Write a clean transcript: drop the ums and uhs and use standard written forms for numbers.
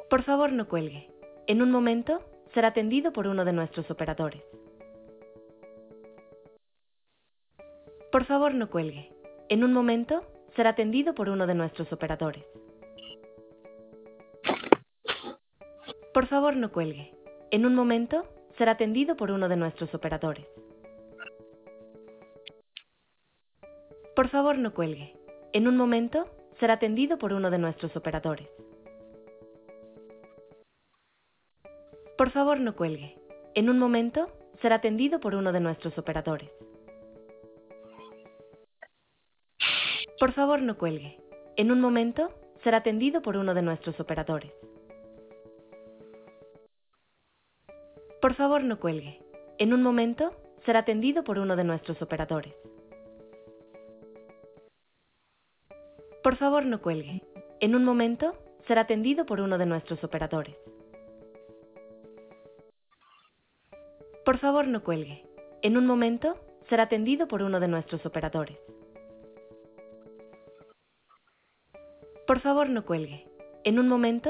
Por favor, no cuelgue. En un momento, será atendido por uno de nuestros operadores. Por favor, no cuelgue. En un momento, será atendido por uno de nuestros operadores. Por favor, no cuelgue. En un momento, será atendido por uno de nuestros operadores. Por favor, no cuelgue. En un momento, será atendido por uno de nuestros operadores. Por favor, no cuelgue. En un momento, será atendido por uno de nuestros operadores. Por favor, no cuelgue. En un momento, será atendido por uno de nuestros operadores. Por favor, no cuelgue. En un momento, será atendido por uno de nuestros operadores. Por favor, no cuelgue. En un momento, será atendido por uno de nuestros operadores. Por favor, no cuelgue. En un momento, será atendido por uno de nuestros operadores. Por favor, no cuelgue. En un momento,